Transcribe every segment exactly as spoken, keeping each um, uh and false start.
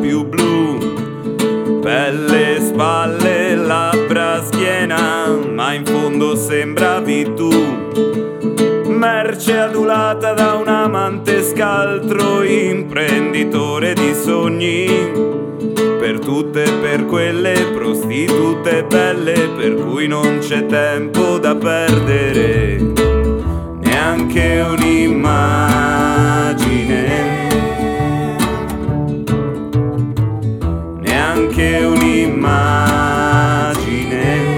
più blu. Pelle, spalle, labbra, schiena, ma in fondo sembravi tu. Merce adulata da un amante scaltro, imprenditore di sogni, per tutte e per quelle prostitute belle, per cui non c'è tempo da perdere, neanche un'immagine, neanche un'immagine.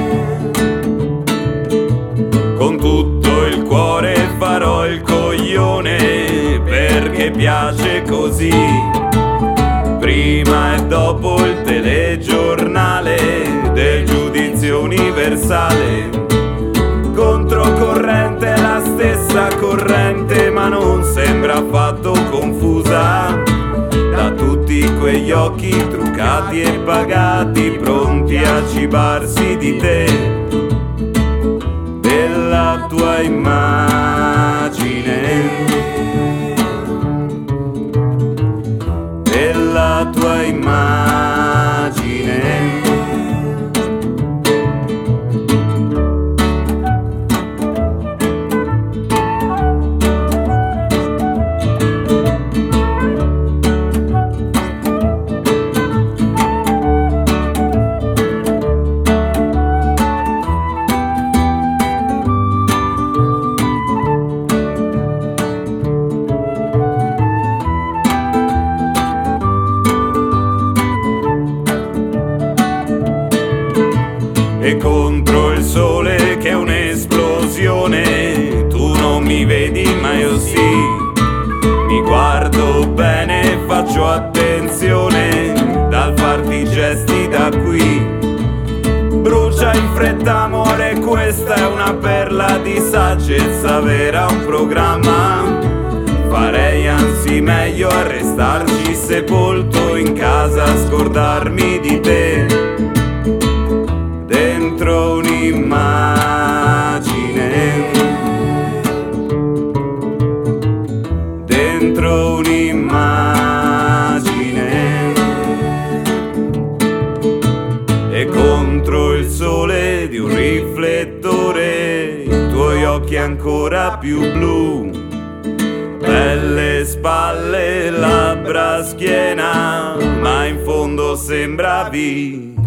Con tutto il cuore farò il coglione, perché piace così. Prima e dopo il telegiornale del giudizio universale. Controcorrente è la stessa corrente, ma non sembra affatto confusa da tutti quegli occhi truccati e pagati, pronti a cibarsi di te, della tua immagine, della tua immagine. E contro il sole che è un'esplosione, tu non mi vedi ma io sì. Mi guardo bene, faccio attenzione dal farti gesti da qui. Brucia in fretta amore, questa è una perla di saggezza vera, un programma. Farei anzi meglio a restarci sepolto in casa, a scordarmi di te, dentro un'immagine, dentro un'immagine. E contro il sole di un riflettore, i tuoi occhi ancora più blu. Pelle, spalle, labbra, schiena, ma in fondo sembravi